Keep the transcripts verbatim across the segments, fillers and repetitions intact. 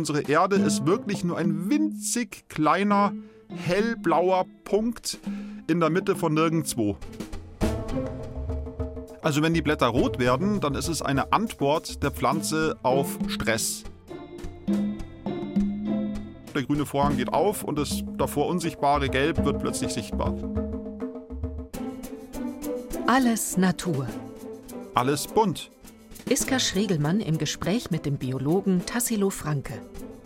unsere Erde ist wirklich nur ein winzig kleiner, hellblauer Punkt in der Mitte von nirgendwo. Also wenn die Blätter rot werden, dann ist es eine Antwort der Pflanze auf Stress. Der grüne Vorhang geht auf und das davor unsichtbare Gelb wird plötzlich sichtbar. Alles Natur. Alles bunt. Iska Schregelmann im Gespräch mit dem Biologen Tassilo Franke.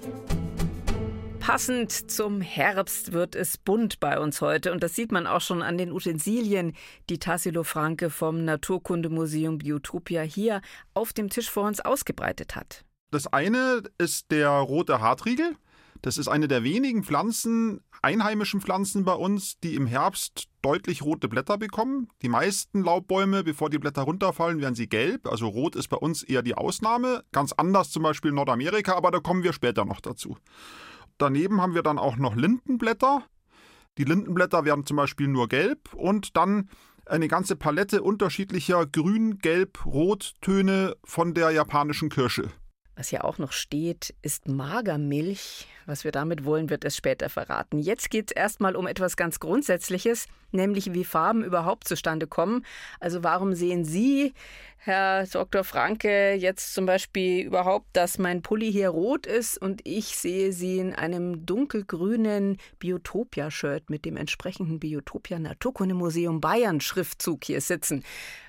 Passend zum Herbst wird es bunt bei uns heute. Und das sieht man auch schon an den Utensilien, die Tassilo Franke vom Naturkundemuseum Biotopia hier auf dem Tisch vor uns ausgebreitet hat. Das eine ist der rote Hartriegel. Das ist eine der wenigen Pflanzen, einheimischen Pflanzen bei uns, die im Herbst deutlich rote Blätter bekommen. Die meisten Laubbäume, bevor die Blätter runterfallen, werden sie gelb. Also rot ist bei uns eher die Ausnahme. Ganz anders zum Beispiel in Nordamerika, aber da kommen wir später noch dazu. Daneben haben wir dann auch noch Lindenblätter. Die Lindenblätter werden zum Beispiel nur gelb und dann eine ganze Palette unterschiedlicher Grün-, Gelb-, Rottöne von der japanischen Kirsche. Was hier auch noch steht, ist Magermilch. Was wir damit wollen, wird es später verraten. Jetzt geht es erstmal um etwas ganz Grundsätzliches, nämlich wie Farben überhaupt zustande kommen. Also warum sehen Sie, Herr Doktor Franke, jetzt zum Beispiel überhaupt, dass mein Pulli hier rot ist und ich sehe Sie in einem dunkelgrünen Biotopia-Shirt mit dem entsprechenden Biotopia Naturkundemuseum Bayern Schriftzug hier sitzen?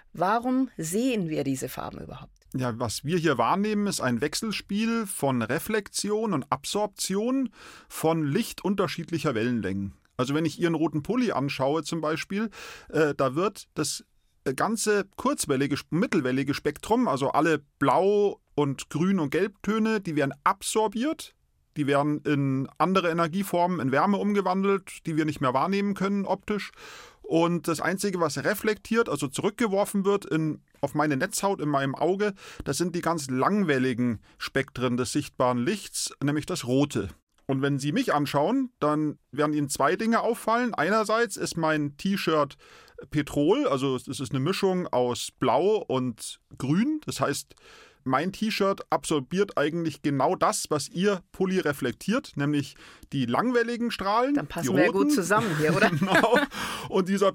Warum sehen wir diese Farben überhaupt? Ja, was wir hier wahrnehmen, ist ein Wechselspiel von Reflexion und Absorption von Licht unterschiedlicher Wellenlängen. Also wenn ich Ihren roten Pulli anschaue zum Beispiel, äh, da wird das ganze kurzwellige, mittelwellige Spektrum, also alle Blau- und Grün- und Gelbtöne, die werden absorbiert. Die werden in andere Energieformen, in Wärme umgewandelt, die wir nicht mehr wahrnehmen können optisch. Und das Einzige, was reflektiert, also zurückgeworfen wird in, auf meine Netzhaut, in meinem Auge, das sind die ganz langwelligen Spektren des sichtbaren Lichts, nämlich das Rote. Und wenn Sie mich anschauen, dann werden Ihnen zwei Dinge auffallen. Einerseits ist mein T-Shirt Petrol, also es ist eine Mischung aus Blau und Grün. Das heißt, mein T-Shirt absorbiert eigentlich genau das, was Ihr Pulli reflektiert, nämlich die langwelligen Strahlen. Dann passen wir ja gut zusammen hier, oder? Genau. Und dieser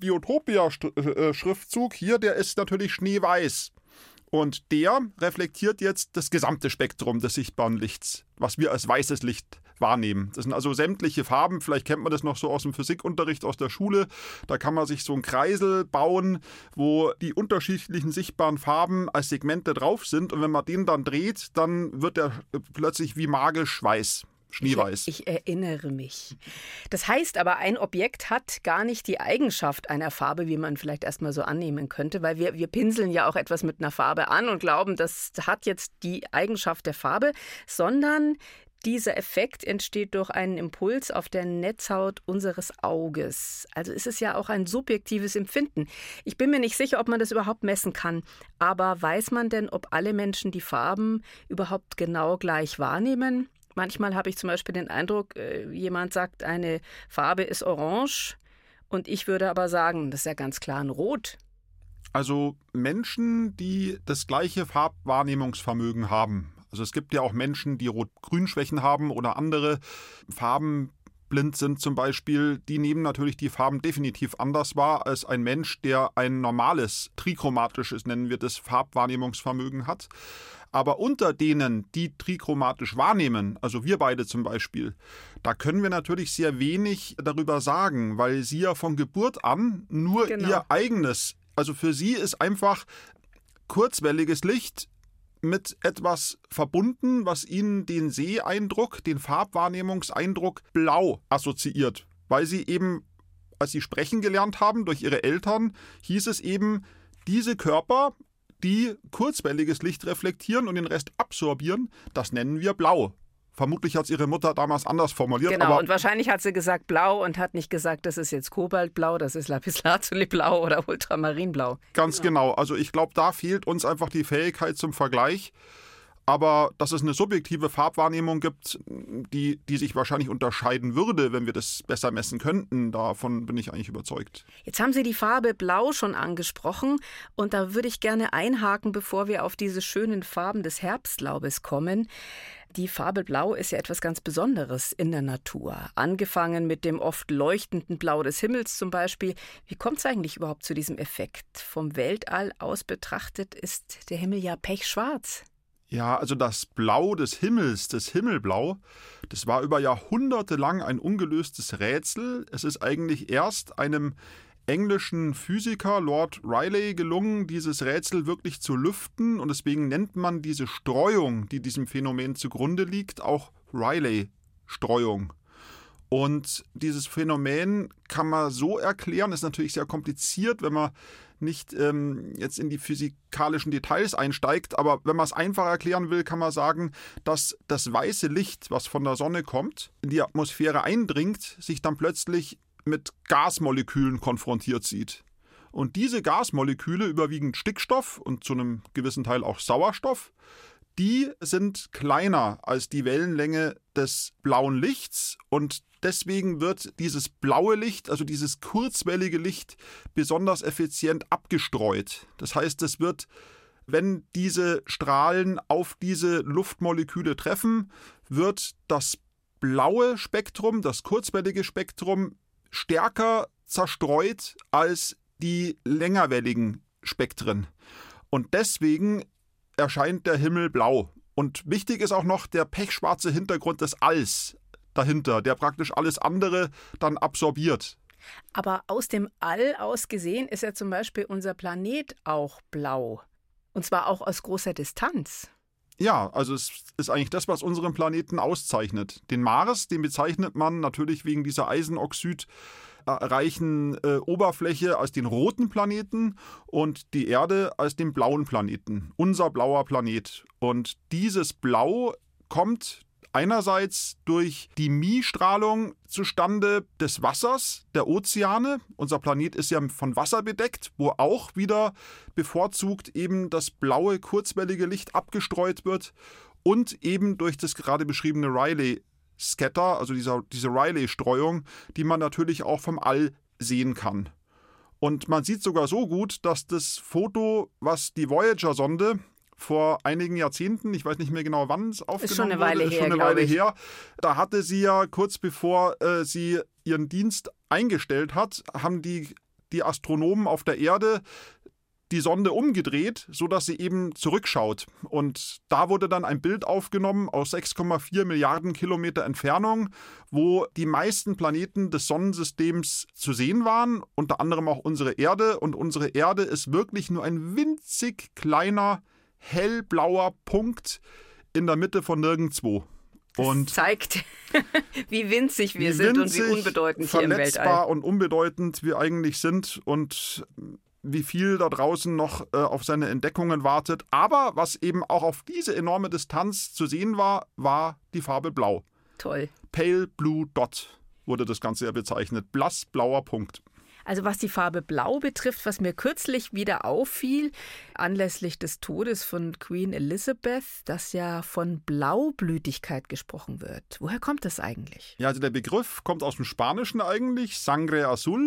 Biotopia-Schriftzug hier, der ist natürlich schneeweiß. Und der reflektiert jetzt das gesamte Spektrum des sichtbaren Lichts, was wir als weißes Licht wahrnehmen. Das sind also sämtliche Farben, vielleicht kennt man das noch so aus dem Physikunterricht aus der Schule, da kann man sich so einen Kreisel bauen, wo die unterschiedlichen sichtbaren Farben als Segmente drauf sind und wenn man den dann dreht, dann wird er plötzlich wie magisch weiß. Schneeweiß. Ich, ich erinnere mich. Das heißt aber, ein Objekt hat gar nicht die Eigenschaft einer Farbe, wie man vielleicht erstmal so annehmen könnte, weil wir, wir pinseln ja auch etwas mit einer Farbe an und glauben, das hat jetzt die Eigenschaft der Farbe, sondern dieser Effekt entsteht durch einen Impuls auf der Netzhaut unseres Auges. Also ist es ja auch ein subjektives Empfinden. Ich bin mir nicht sicher, ob man das überhaupt messen kann. Aber weiß man denn, ob alle Menschen die Farben überhaupt genau gleich wahrnehmen? Manchmal habe ich zum Beispiel den Eindruck, jemand sagt, eine Farbe ist orange und ich würde aber sagen, das ist ja ganz klar ein Rot. Also Menschen, die das gleiche Farbwahrnehmungsvermögen haben. Also es gibt ja auch Menschen, die Rot-Grün-Schwächen haben oder andere farbenblind sind zum Beispiel, die nehmen natürlich die Farben definitiv anders wahr als ein Mensch, der ein normales, trichromatisches, nennen wir das, Farbwahrnehmungsvermögen hat. Aber unter denen, die trichromatisch wahrnehmen, also wir beide zum Beispiel, da können wir natürlich sehr wenig darüber sagen, weil sie ja von Geburt an nur genau. ihr eigenes, also für sie ist einfach kurzwelliges Licht mit etwas verbunden, was ihnen den Seheindruck, den Farbwahrnehmungseindruck blau assoziiert, weil sie eben, als sie sprechen gelernt haben durch ihre Eltern, hieß es eben, diese Körper, die kurzwelliges Licht reflektieren und den Rest absorbieren, das nennen wir blau. Vermutlich hat es ihre Mutter damals anders formuliert. Genau, aber und wahrscheinlich hat sie gesagt blau und hat nicht gesagt, das ist jetzt Kobaltblau, das ist Lapislazuliblau oder Ultramarinblau. Ganz genau. genau. Also ich glaube, da fehlt uns einfach die Fähigkeit zum Vergleich. Aber dass es eine subjektive Farbwahrnehmung gibt, die, die sich wahrscheinlich unterscheiden würde, wenn wir das besser messen könnten, davon bin ich eigentlich überzeugt. Jetzt haben Sie die Farbe Blau schon angesprochen und da würde ich gerne einhaken, bevor wir auf diese schönen Farben des Herbstlaubes kommen. Die Farbe Blau ist ja etwas ganz Besonderes in der Natur. Angefangen mit dem oft leuchtenden Blau des Himmels zum Beispiel. Wie kommt es eigentlich überhaupt zu diesem Effekt? Vom Weltall aus betrachtet ist der Himmel ja pechschwarz. Ja, also das Blau des Himmels, das Himmelblau, das war über Jahrhunderte lang ein ungelöstes Rätsel. Es ist eigentlich erst einem englischen Physiker Lord Rayleigh gelungen, dieses Rätsel wirklich zu lüften. Und deswegen nennt man diese Streuung, die diesem Phänomen zugrunde liegt, auch Rayleigh-Streuung. Und dieses Phänomen kann man so erklären, ist natürlich sehr kompliziert, wenn man nicht ähm, jetzt in die physikalischen Details einsteigt, aber wenn man es einfach erklären will, kann man sagen, dass das weiße Licht, was von der Sonne kommt, in die Atmosphäre eindringt, sich dann plötzlich mit Gasmolekülen konfrontiert sieht. Und diese Gasmoleküle, überwiegend Stickstoff und zu einem gewissen Teil auch Sauerstoff, die sind kleiner als die Wellenlänge des blauen Lichts und deswegen wird dieses blaue Licht, also dieses kurzwellige Licht, besonders effizient abgestreut. Das heißt, es wird, wenn diese Strahlen auf diese Luftmoleküle treffen, wird das blaue Spektrum, das kurzwellige Spektrum, stärker zerstreut als die längerwelligen Spektren. Und deswegen erscheint der Himmel blau. Und wichtig ist auch noch der pechschwarze Hintergrund des Alls dahinter, der praktisch alles andere dann absorbiert. Aber aus dem All aus gesehen ist ja zum Beispiel unser Planet auch blau. Und zwar auch aus großer Distanz. Ja, also es ist eigentlich das, was unseren Planeten auszeichnet. Den Mars, den bezeichnet man natürlich wegen dieser eisenoxidreichen äh, Oberfläche als den roten Planeten und die Erde als den blauen Planeten, unser blauer Planet. Und dieses Blau kommt einerseits durch die Mie-Strahlung zustande des Wassers, der Ozeane. Unser Planet ist ja von Wasser bedeckt, wo auch wieder bevorzugt eben das blaue, kurzwellige Licht abgestreut wird und eben durch das gerade beschriebene Rayleigh-Scatter, also dieser, diese Rayleigh-Streuung, die man natürlich auch vom All sehen kann. Und man sieht sogar so gut, dass das Foto, was die Voyager-Sonde vor einigen Jahrzehnten, ich weiß nicht mehr genau, wann es aufgenommen ist schon eine Weile wurde, ist her, schon eine Weile ich. her. Da hatte sie ja kurz bevor äh, sie ihren Dienst eingestellt hat, haben die, die Astronomen auf der Erde die Sonde umgedreht, sodass sie eben zurückschaut. Und da wurde dann ein Bild aufgenommen aus sechs Komma vier Milliarden Kilometer Entfernung, wo die meisten Planeten des Sonnensystems zu sehen waren, unter anderem auch unsere Erde. Und unsere Erde ist wirklich nur ein winzig kleiner hellblauer Punkt in der Mitte von nirgendwo. Das und zeigt, wie winzig wir wie sind winzig, und wie unbedeutend hier im Weltall. verletzbar und unbedeutend wir eigentlich sind und wie viel da draußen noch äh, auf seine Entdeckungen wartet. Aber was eben auch auf diese enorme Distanz zu sehen war, war die Farbe Blau. Toll. Pale Blue Dot wurde das Ganze ja bezeichnet. Blassblauer Punkt. Also was die Farbe Blau betrifft, was mir kürzlich wieder auffiel, anlässlich des Todes von Queen Elizabeth, dass ja von Blaublütigkeit gesprochen wird. Woher kommt das eigentlich? Ja, also der Begriff kommt aus dem Spanischen eigentlich, Sangre Azul.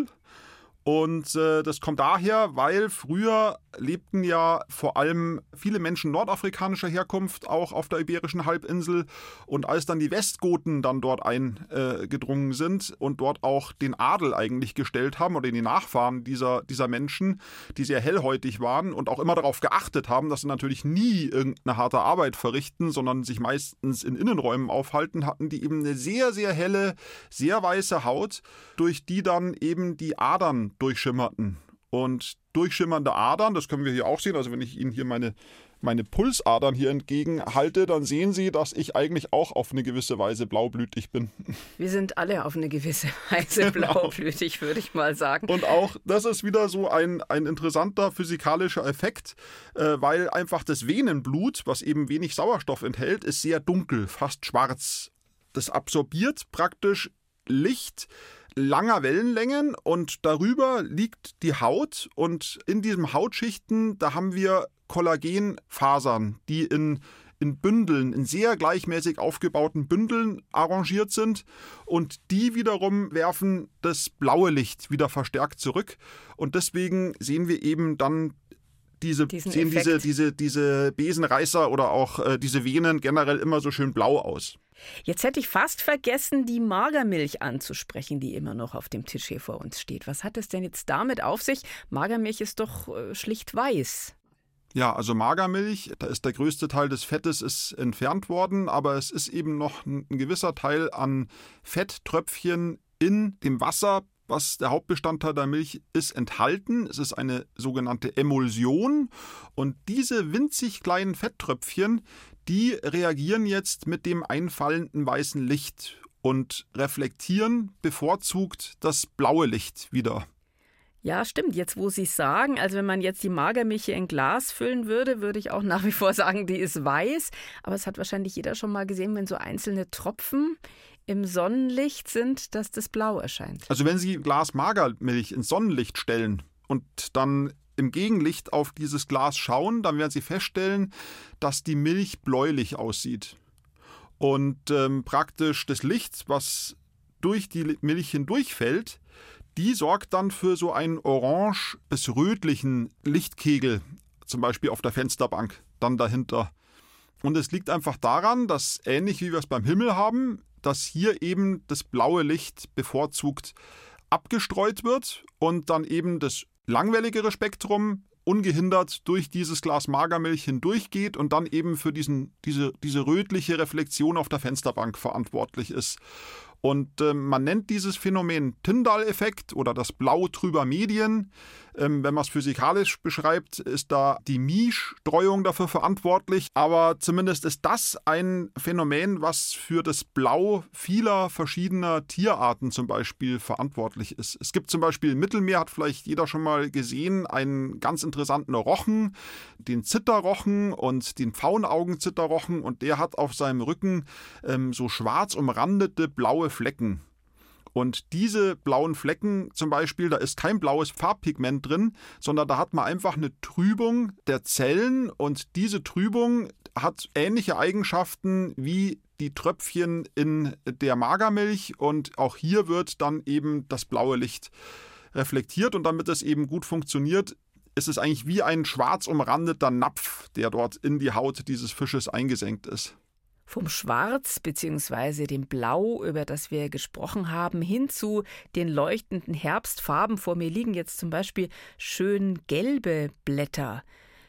Und äh, das kommt daher, weil früher lebten ja vor allem viele Menschen nordafrikanischer Herkunft auch auf der Iberischen Halbinsel. Und als dann die Westgoten dann dort eingedrungen äh, sind und dort auch den Adel eigentlich gestellt haben oder die Nachfahren dieser, dieser Menschen, die sehr hellhäutig waren und auch immer darauf geachtet haben, dass sie natürlich nie irgendeine harte Arbeit verrichten, sondern sich meistens in Innenräumen aufhalten, hatten die eben eine sehr, sehr helle, sehr weiße Haut, durch die dann eben die Adern durchschimmerten. Und durchschimmernde Adern, das können wir hier auch sehen, also wenn ich Ihnen hier meine, meine Pulsadern hier entgegenhalte, dann sehen Sie, dass ich eigentlich auch auf eine gewisse Weise blaublütig bin. Wir sind alle auf eine gewisse Weise blaublütig, würde ich mal sagen. Und auch das ist wieder so ein, ein interessanter physikalischer Effekt, äh, weil einfach das Venenblut, was eben wenig Sauerstoff enthält, ist sehr dunkel, fast schwarz. Das absorbiert praktisch Licht langer Wellenlängen und darüber liegt die Haut und in diesen Hautschichten, da haben wir Kollagenfasern, die in, in Bündeln, in sehr gleichmäßig aufgebauten Bündeln arrangiert sind. Und die wiederum werfen das blaue Licht wieder verstärkt zurück. Und deswegen sehen wir eben dann diese, sehen diese, diese, diese Besenreißer oder auch äh, diese Venen generell immer so schön blau aus. Jetzt hätte ich fast vergessen, die Magermilch anzusprechen, die immer noch auf dem Tisch hier vor uns steht. Was hat es denn jetzt damit auf sich? Magermilch ist doch äh, schlicht weiß. Ja, also Magermilch, da ist der größte Teil des Fettes ist entfernt worden, aber es ist eben noch ein, ein gewisser Teil an Fetttröpfchen in dem Wasser, was der Hauptbestandteil der Milch ist, enthalten. Es ist eine sogenannte Emulsion und diese winzig kleinen Fetttröpfchen, die reagieren jetzt mit dem einfallenden weißen Licht und reflektieren bevorzugt das blaue Licht wieder. Ja, stimmt. Jetzt, wo Sie es sagen, also wenn man jetzt die Magermilch hier in Glas füllen würde, würde ich auch nach wie vor sagen, die ist weiß. Aber es hat wahrscheinlich jeder schon mal gesehen, wenn so einzelne Tropfen im Sonnenlicht sind, dass das blau erscheint. Also wenn Sie Glas Magermilch ins Sonnenlicht stellen und dann im Gegenlicht auf dieses Glas schauen, dann werden Sie feststellen, dass die Milch bläulich aussieht. Und ähm, praktisch das Licht, was durch die Milch hindurchfällt, die sorgt dann für so einen orange- bis rötlichen Lichtkegel, zum Beispiel auf der Fensterbank, dann dahinter. Und es liegt einfach daran, dass ähnlich wie wir es beim Himmel haben, dass hier eben das blaue Licht bevorzugt abgestreut wird und dann eben das langwelligere Spektrum ungehindert durch dieses Glas Magermilch hindurchgeht und dann eben für diesen, diese, diese rötliche Reflexion auf der Fensterbank verantwortlich ist. Und äh, man nennt dieses Phänomen Tyndall-Effekt oder das Blau trüber Medien. Ähm, wenn man es physikalisch beschreibt, ist da die Mie-Streuung dafür verantwortlich. Aber zumindest ist das ein Phänomen, was für das Blau vieler verschiedener Tierarten zum Beispiel verantwortlich ist. Es gibt zum Beispiel im Mittelmeer, hat vielleicht jeder schon mal gesehen, einen ganz interessanten Rochen, den Zitterrochen und den Pfauenaugenzitterrochen. Und der hat auf seinem Rücken ähm, so schwarz umrandete blaue Flecken. Und diese blauen Flecken zum Beispiel, da ist kein blaues Farbpigment drin, sondern da hat man einfach eine Trübung der Zellen und diese Trübung hat ähnliche Eigenschaften wie die Tröpfchen in der Magermilch und auch hier wird dann eben das blaue Licht reflektiert und damit es eben gut funktioniert, ist es eigentlich wie ein schwarz umrandeter Napf, der dort in die Haut dieses Fisches eingesenkt ist. Vom Schwarz bzw. dem Blau, über das wir gesprochen haben, hin zu den leuchtenden Herbstfarben. Vor mir liegen jetzt zum Beispiel schön gelbe Blätter.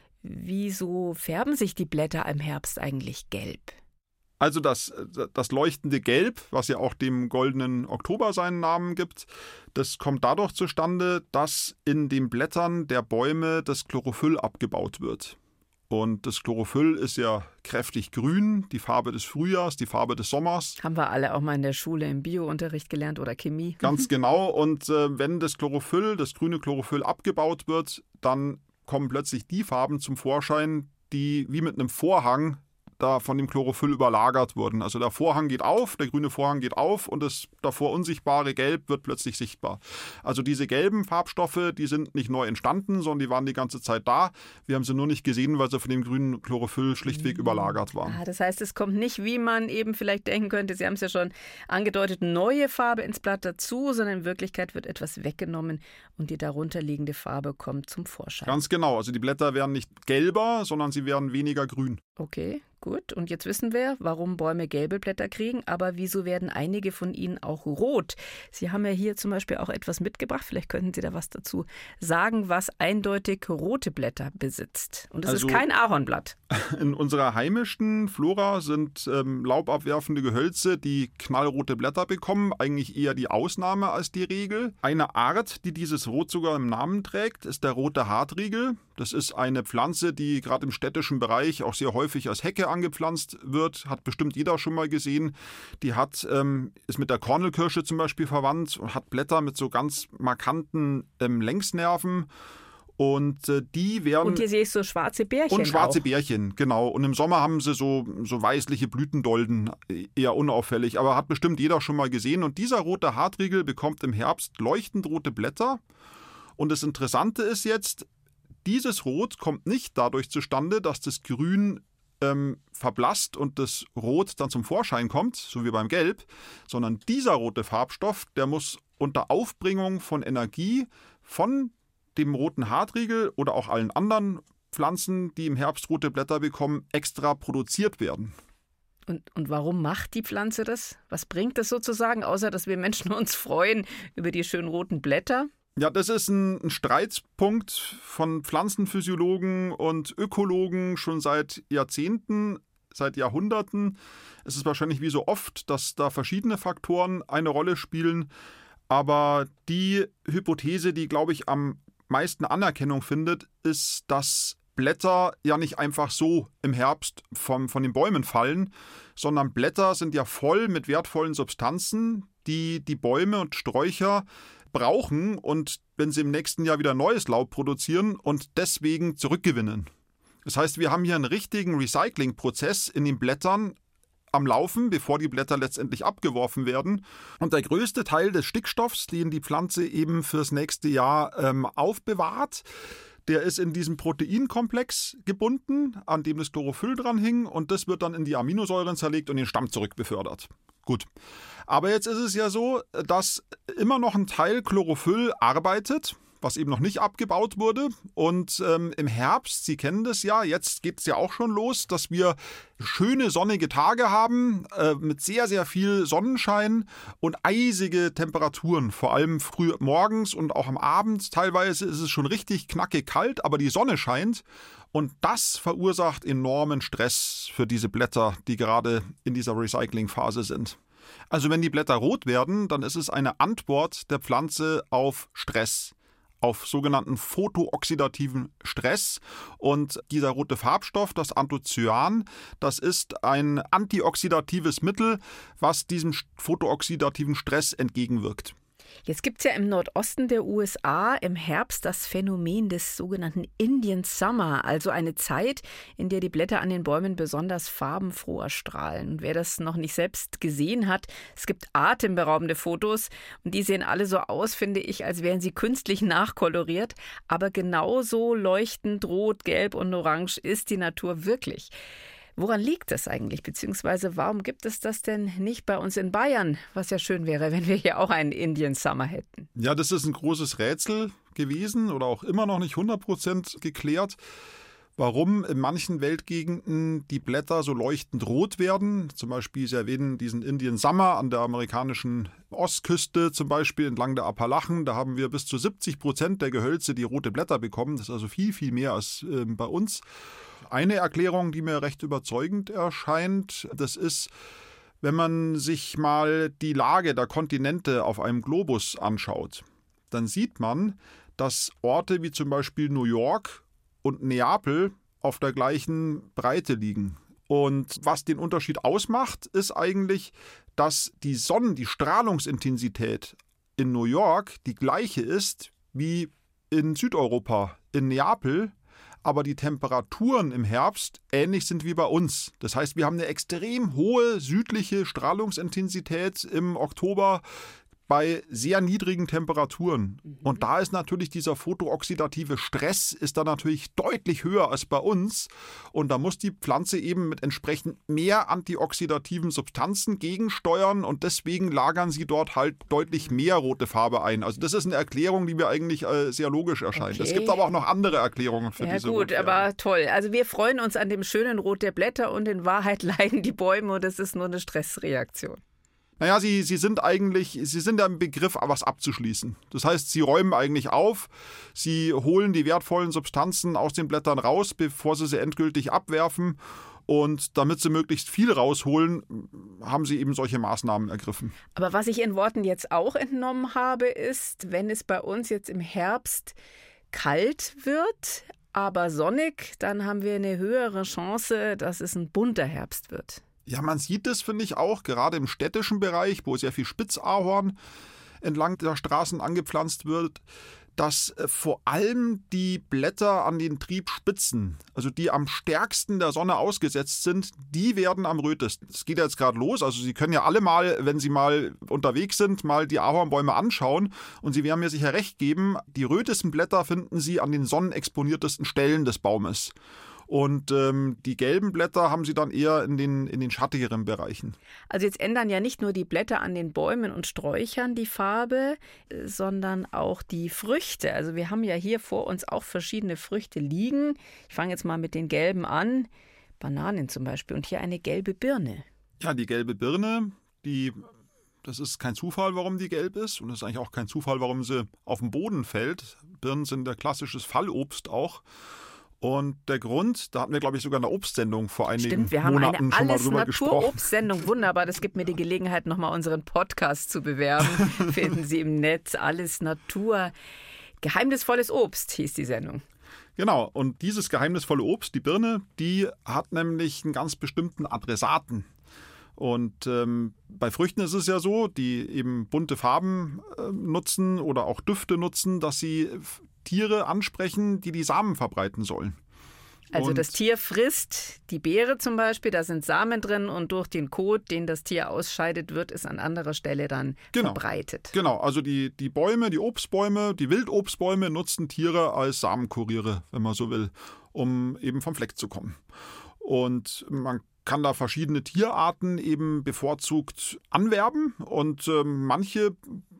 Wieso färben sich die Blätter im Herbst eigentlich gelb? Also das, das leuchtende Gelb, was ja auch dem goldenen Oktober seinen Namen gibt, das kommt dadurch zustande, dass in den Blättern der Bäume das Chlorophyll abgebaut wird. Und das Chlorophyll ist ja kräftig grün, die Farbe des Frühjahrs, die Farbe des Sommers. Haben wir alle auch mal in der Schule im Biounterricht gelernt oder Chemie. Ganz genau. Und äh, wenn das Chlorophyll, das grüne Chlorophyll abgebaut wird, dann kommen plötzlich die Farben zum Vorschein, die wie mit einem Vorhang da von dem Chlorophyll überlagert wurden. Also der Vorhang geht auf, der grüne Vorhang geht auf und das davor unsichtbare Gelb wird plötzlich sichtbar. Also diese gelben Farbstoffe, die sind nicht neu entstanden, sondern die waren die ganze Zeit da. Wir haben sie nur nicht gesehen, weil sie von dem grünen Chlorophyll schlichtweg mhm. überlagert waren. Ah, das heißt, es kommt nicht, wie man eben vielleicht denken könnte, Sie haben es ja schon angedeutet, neue Farbe ins Blatt dazu, sondern in Wirklichkeit wird etwas weggenommen und die darunterliegende Farbe kommt zum Vorschein. Ganz genau. Also die Blätter werden nicht gelber, sondern sie werden weniger grün. Okay. Gut, und jetzt wissen wir, warum Bäume gelbe Blätter kriegen, aber wieso werden einige von ihnen auch rot? Sie haben ja hier zum Beispiel auch etwas mitgebracht, vielleicht könnten Sie da was dazu sagen, was eindeutig rote Blätter besitzt. Und es also, ist kein Ahornblatt. In unserer heimischen Flora sind ähm, laubabwerfende Gehölze, die knallrote Blätter bekommen, eigentlich eher die Ausnahme als die Regel. Eine Art, die dieses Rot sogar im Namen trägt, ist der rote Hartriegel. Das ist eine Pflanze, die gerade im städtischen Bereich auch sehr häufig als Hecke angepflanzt wird, hat bestimmt jeder schon mal gesehen. Die hat, ähm, ist mit der Kornelkirsche zum Beispiel verwandt und hat Blätter mit so ganz markanten ähm, Längsnerven. Und äh, die werden. Und hier sehe ich so schwarze Bärchen. Und schwarze auch. Bärchen, genau. Und im Sommer haben sie so, so weißliche Blütendolden, eher unauffällig. Aber hat bestimmt jeder schon mal gesehen. Und dieser rote Hartriegel bekommt im Herbst leuchtend rote Blätter. Und das Interessante ist jetzt, dieses Rot kommt nicht dadurch zustande, dass das Grün ähm, verblasst und das Rot dann zum Vorschein kommt, so wie beim Gelb, sondern dieser rote Farbstoff, der muss unter Aufbringung von Energie von dem roten Hartriegel oder auch allen anderen Pflanzen, die im Herbst rote Blätter bekommen, extra produziert werden. Und, und warum macht die Pflanze das? Was bringt das sozusagen, außer dass wir Menschen uns freuen über die schönen roten Blätter? Ja, das ist ein, ein Streitpunkt von Pflanzenphysiologen und Ökologen schon seit Jahrzehnten, seit Jahrhunderten. Es ist wahrscheinlich wie so oft, dass da verschiedene Faktoren eine Rolle spielen. Aber die Hypothese, die, glaube ich, am meisten Anerkennung findet, ist, dass Blätter ja nicht einfach so im Herbst vom, von den Bäumen fallen, sondern Blätter sind ja voll mit wertvollen Substanzen, die die Bäume und Sträucher brauchen und wenn sie im nächsten Jahr wieder neues Laub produzieren und deswegen zurückgewinnen. Das heißt, wir haben hier einen richtigen Recyclingprozess in den Blättern am Laufen, bevor die Blätter letztendlich abgeworfen werden. Und der größte Teil des Stickstoffs, den die Pflanze eben fürs nächste Jahr ähm, aufbewahrt, der ist in diesem Proteinkomplex gebunden, an dem das Chlorophyll dran hing und das wird dann in die Aminosäuren zerlegt und den Stamm zurückbefördert. Gut. Aber jetzt ist es ja so, dass immer noch ein Teil Chlorophyll arbeitet, was eben noch nicht abgebaut wurde. Und ähm, im Herbst, Sie kennen das ja, jetzt geht es ja auch schon los, dass wir schöne sonnige Tage haben äh, mit sehr, sehr viel Sonnenschein und eisige Temperaturen, vor allem früh morgens und auch am Abend. Teilweise ist es schon richtig knackig kalt, aber die Sonne scheint. Und das verursacht enormen Stress für diese Blätter, die gerade in dieser Recyclingphase sind. Also wenn die Blätter rot werden, dann ist es eine Antwort der Pflanze auf Stress, auf sogenannten photooxidativen Stress. Und dieser rote Farbstoff, das Anthocyan, das ist ein antioxidatives Mittel, was diesem photooxidativen Stress entgegenwirkt. Jetzt gibt es ja im Nordosten der U S A im Herbst das Phänomen des sogenannten Indian Summer, also eine Zeit, in der die Blätter an den Bäumen besonders farbenfroh erstrahlen. Und wer das noch nicht selbst gesehen hat, es gibt atemberaubende Fotos und die sehen alle so aus, finde ich, als wären sie künstlich nachkoloriert. Aber genauso leuchtend rot, gelb und orange ist die Natur wirklich. Woran liegt das eigentlich? Beziehungsweise warum gibt es das denn nicht bei uns in Bayern? Was ja schön wäre, wenn wir hier auch einen Indian Summer hätten. Ja, das ist ein großes Rätsel gewesen oder auch immer noch nicht hundert Prozent geklärt, warum in manchen Weltgegenden die Blätter so leuchtend rot werden. Zum Beispiel, Sie erwähnen diesen Indian Summer an der amerikanischen Ostküste, zum Beispiel entlang der Appalachen. Da haben wir bis zu siebzig Prozent der Gehölze, die rote Blätter bekommen. Das ist also viel, viel mehr als äh, bei uns. Eine Erklärung, die mir recht überzeugend erscheint, das ist, wenn man sich mal die Lage der Kontinente auf einem Globus anschaut, dann sieht man, dass Orte wie zum Beispiel New York und Neapel auf der gleichen Breite liegen. Und was den Unterschied ausmacht, ist eigentlich, dass die Sonnen-, die Strahlungsintensität in New York die gleiche ist wie in Südeuropa, in Neapel, aber die Temperaturen im Herbst ähnlich sind wie bei uns. Das heißt, wir haben eine extrem hohe südliche Strahlungsintensität im Oktober bei sehr niedrigen Temperaturen. Mhm. Und da ist natürlich dieser photooxidative Stress ist da natürlich deutlich höher als bei uns. Und da muss die Pflanze eben mit entsprechend mehr antioxidativen Substanzen gegensteuern und deswegen lagern sie dort halt deutlich mehr rote Farbe ein. Also das ist eine Erklärung, die mir eigentlich äh, sehr logisch erscheint. Okay. Es gibt aber auch noch andere Erklärungen für ja, diese gut, Rotfärbung. Aber toll. Also wir freuen uns an dem schönen Rot der Blätter und in Wahrheit leiden die Bäume und es ist nur eine Stressreaktion. Naja, sie, sie sind eigentlich, sie sind im Begriff, was abzuschließen. Das heißt, sie räumen eigentlich auf, sie holen die wertvollen Substanzen aus den Blättern raus, bevor sie sie endgültig abwerfen. Und damit sie möglichst viel rausholen, haben sie eben solche Maßnahmen ergriffen. Aber was ich Ihren Worten jetzt auch entnommen habe, ist, wenn es bei uns jetzt im Herbst kalt wird, aber sonnig, dann haben wir eine höhere Chance, dass es ein bunter Herbst wird. Ja, man sieht das, finde ich, auch gerade im städtischen Bereich, wo sehr viel Spitzahorn entlang der Straßen angepflanzt wird, dass äh, vor allem die Blätter an den Triebspitzen, also die am stärksten der Sonne ausgesetzt sind, die werden am rötesten. Es geht ja jetzt gerade los, also Sie können ja alle mal, wenn Sie mal unterwegs sind, mal die Ahornbäume anschauen und Sie werden mir sicher recht geben, die rötesten Blätter finden Sie an den sonnenexponiertesten Stellen des Baumes. Und ähm, die gelben Blätter haben sie dann eher in den, in den schattigeren Bereichen. Also jetzt ändern ja nicht nur die Blätter an den Bäumen und Sträuchern die Farbe, sondern auch die Früchte. Also wir haben ja hier vor uns auch verschiedene Früchte liegen. Ich fange jetzt mal mit den gelben an. Bananen zum Beispiel und hier eine gelbe Birne. Ja, die gelbe Birne, die, das ist kein Zufall, warum die gelb ist. Und es ist eigentlich auch kein Zufall, warum sie auf den Boden fällt. Birnen sind der klassisches Fallobst auch. Und der Grund, da hatten wir, glaube ich, sogar eine Obstsendung vor einigen Stimmt, wir haben Monaten eine schon mal drüber gesprochen. Alles-Natur-Obstsendung, wunderbar. Das gibt mir die Gelegenheit, nochmal unseren Podcast zu bewerben. Finden Sie im Netz, Alles Natur. Geheimnisvolles Obst hieß die Sendung. Genau, und dieses geheimnisvolle Obst, die Birne, die hat nämlich einen ganz bestimmten Adressaten. Und ähm, bei Früchten ist es ja so, die eben bunte Farben äh, nutzen oder auch Düfte nutzen, dass sie Tiere ansprechen, die die Samen verbreiten sollen. Also und das Tier frisst die Beere zum Beispiel, da sind Samen drin und durch den Kot, den das Tier ausscheidet, wird es an anderer Stelle dann genau, verbreitet. Genau, also die, die Bäume, die Obstbäume, die Wildobstbäume nutzen Tiere als Samenkuriere, wenn man so will, um eben vom Fleck zu kommen. Und man kann da verschiedene Tierarten eben bevorzugt anwerben und äh, manche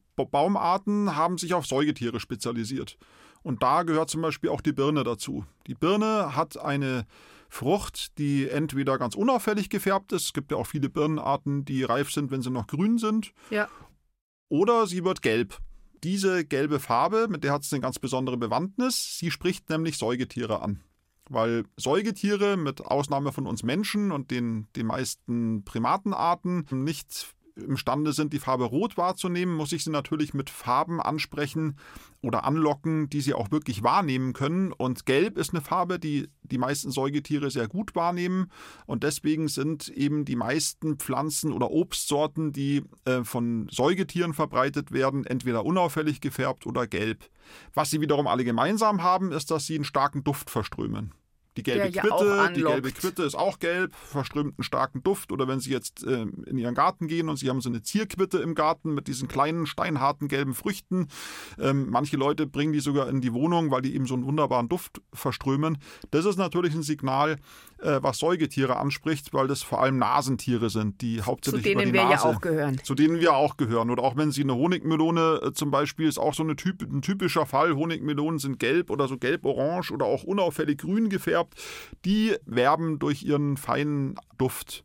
Baumarten haben sich auf Säugetiere spezialisiert. Und da gehört zum Beispiel auch die Birne dazu. Die Birne hat eine Frucht, die entweder ganz unauffällig gefärbt ist. Es gibt ja auch viele Birnenarten, die reif sind, wenn sie noch grün sind. Ja. Oder sie wird gelb. Diese gelbe Farbe, mit der hat es eine ganz besondere Bewandtnis. Sie spricht nämlich Säugetiere an. Weil Säugetiere, mit Ausnahme von uns Menschen und den, den meisten Primatenarten, nicht imstande sind, die Farbe Rot wahrzunehmen, muss ich sie natürlich mit Farben ansprechen oder anlocken, die sie auch wirklich wahrnehmen können. Und Gelb ist eine Farbe, die die meisten Säugetiere sehr gut wahrnehmen. Und deswegen sind eben die meisten Pflanzen- oder Obstsorten, die äh, von Säugetieren verbreitet werden, entweder unauffällig gefärbt oder gelb. Was sie wiederum alle gemeinsam haben, ist, dass sie einen starken Duft verströmen. Die gelbe ja Quitte, die gelbe Quitte ist auch gelb, verströmt einen starken Duft. Oder wenn Sie jetzt äh, in Ihren Garten gehen und Sie haben so eine Zierquitte im Garten mit diesen kleinen, steinharten, gelben Früchten. Ähm, manche Leute bringen die sogar in die Wohnung, weil die eben so einen wunderbaren Duft verströmen. Das ist natürlich ein Signal, äh, was Säugetiere anspricht, weil das vor allem Nasentiere sind, die hauptsächlich über die Nase... Zu denen wir ja auch gehören. Zu denen wir auch gehören. Oder auch wenn Sie eine Honigmelone äh, zum Beispiel, ist auch so eine typ, ein typischer Fall. Honigmelonen sind gelb oder so gelb-orange oder auch unauffällig grün gefärbt. Die werben durch ihren feinen Duft.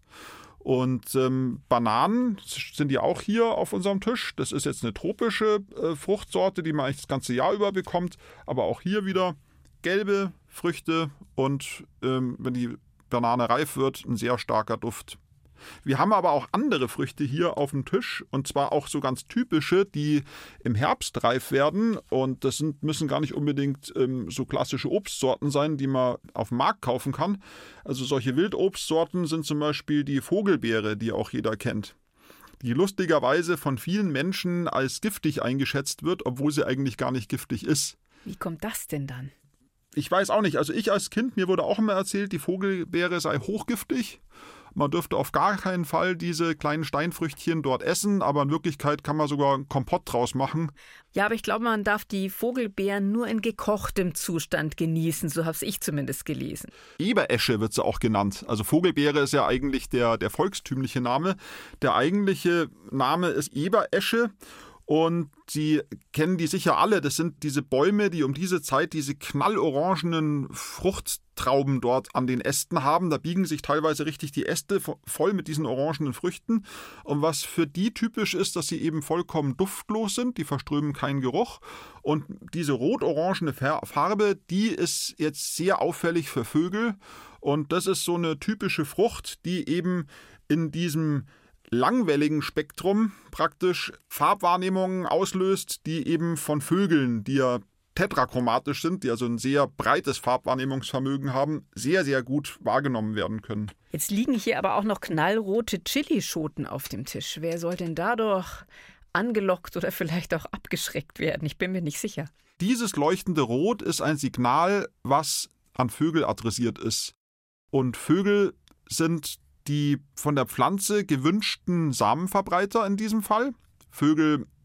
Und ähm, Bananen sind ja auch hier auf unserem Tisch. Das ist jetzt eine tropische äh, Fruchtsorte, die man eigentlich das ganze Jahr über bekommt. Aber auch hier wieder gelbe Früchte und ähm, wenn die Banane reif wird, ein sehr starker Duft. Wir haben aber auch andere Früchte hier auf dem Tisch und zwar auch so ganz typische, die im Herbst reif werden und das sind, müssen gar nicht unbedingt ähm, so klassische Obstsorten sein, die man auf dem Markt kaufen kann. Also solche Wildobstsorten sind zum Beispiel die Vogelbeere, die auch jeder kennt, die lustigerweise von vielen Menschen als giftig eingeschätzt wird, obwohl sie eigentlich gar nicht giftig ist. Wie kommt das denn dann? Ich weiß auch nicht. Also ich als Kind, mir wurde auch immer erzählt, die Vogelbeere sei hochgiftig. Man dürfte auf gar keinen Fall diese kleinen Steinfrüchtchen dort essen, aber in Wirklichkeit kann man sogar einen Kompott draus machen. Ja, aber ich glaube, man darf die Vogelbeeren nur in gekochtem Zustand genießen, so habe ich zumindest gelesen. Eberesche wird sie auch genannt. Also Vogelbeere ist ja eigentlich der, der volkstümliche Name. Der eigentliche Name ist Eberesche. Und Sie kennen die sicher alle. Das sind diese Bäume, die um diese Zeit diese knallorangenen Fruchttrauben dort an den Ästen haben. Da biegen sich teilweise richtig die Äste voll mit diesen orangenen Früchten. Und was für die typisch ist, dass sie eben vollkommen duftlos sind. Die verströmen keinen Geruch. Und diese rot-orangene Farbe, die ist jetzt sehr auffällig für Vögel. Und das ist so eine typische Frucht, die eben in diesem langwelligen Spektrum praktisch Farbwahrnehmungen auslöst, die eben von Vögeln, die ja tetrachromatisch sind, die also ein sehr breites Farbwahrnehmungsvermögen haben, sehr, sehr gut wahrgenommen werden können. Jetzt liegen hier aber auch noch knallrote Chilischoten auf dem Tisch. Wer soll denn dadurch angelockt oder vielleicht auch abgeschreckt werden? Ich bin mir nicht sicher. Dieses leuchtende Rot ist ein Signal, was an Vögel adressiert ist. Und Vögel sind die von der Pflanze gewünschten Samenverbreiter in diesem Fall. Vögel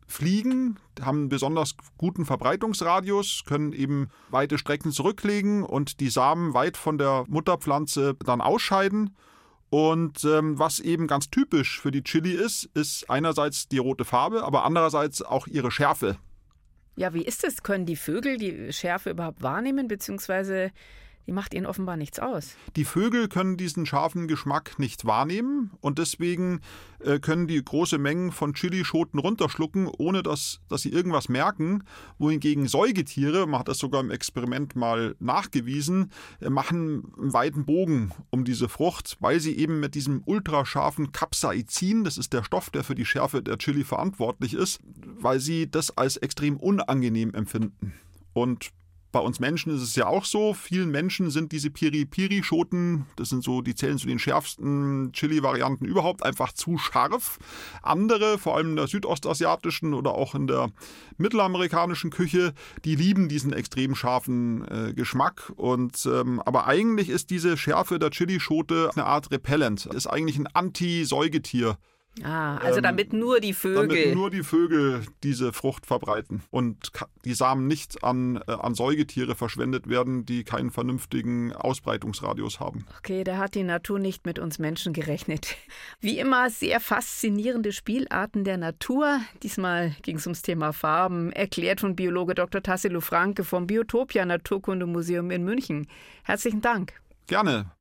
fliegen, haben einen besonders guten Verbreitungsradius, können eben weite Strecken zurücklegen und die Samen weit von der Mutterpflanze dann ausscheiden. Und ähm, was eben ganz typisch für die Chili ist, ist einerseits die rote Farbe, aber andererseits auch ihre Schärfe. Ja, wie ist es? Können die Vögel die Schärfe überhaupt wahrnehmen, beziehungsweise die macht ihnen offenbar nichts aus? Die Vögel können diesen scharfen Geschmack nicht wahrnehmen und deswegen äh, können die große Mengen von Chilischoten runterschlucken, ohne dass, dass sie irgendwas merken. Wohingegen Säugetiere, man hat das sogar im Experiment mal nachgewiesen, äh, machen einen weiten Bogen um diese Frucht, weil sie eben mit diesem ultrascharfen Capsaicin, das ist der Stoff, der für die Schärfe der Chili verantwortlich ist, weil sie das als extrem unangenehm empfinden. Und bei uns Menschen ist es ja auch so, vielen Menschen sind diese Piri-Piri-Schoten, das sind so, die zählen zu den schärfsten Chili-Varianten überhaupt, einfach zu scharf. Andere, vor allem in der südostasiatischen oder auch in der mittelamerikanischen Küche, die lieben diesen extrem scharfen äh, Geschmack. Und, ähm, aber eigentlich ist diese Schärfe der Chilischote eine Art Repellent, ist eigentlich ein Anti-Säugetier. Ah, also damit nur die Vögel. Damit nur die Vögel diese Frucht verbreiten und die Samen nicht an, äh, an Säugetiere verschwendet werden, die keinen vernünftigen Ausbreitungsradius haben. Okay, da hat die Natur nicht mit uns Menschen gerechnet. Wie immer sehr faszinierende Spielarten der Natur. Diesmal ging es ums Thema Farben, erklärt von Biologe Doktor Tassilo Franke vom Biotopia Naturkundemuseum in München. Herzlichen Dank. Gerne.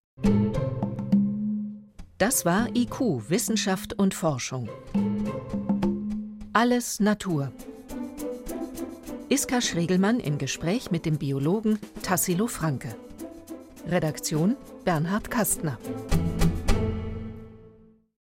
Das war I Q, Wissenschaft und Forschung. Alles Natur. Iska Schregelmann im Gespräch mit dem Biologen Tassilo Franke. Redaktion Bernhard Kastner.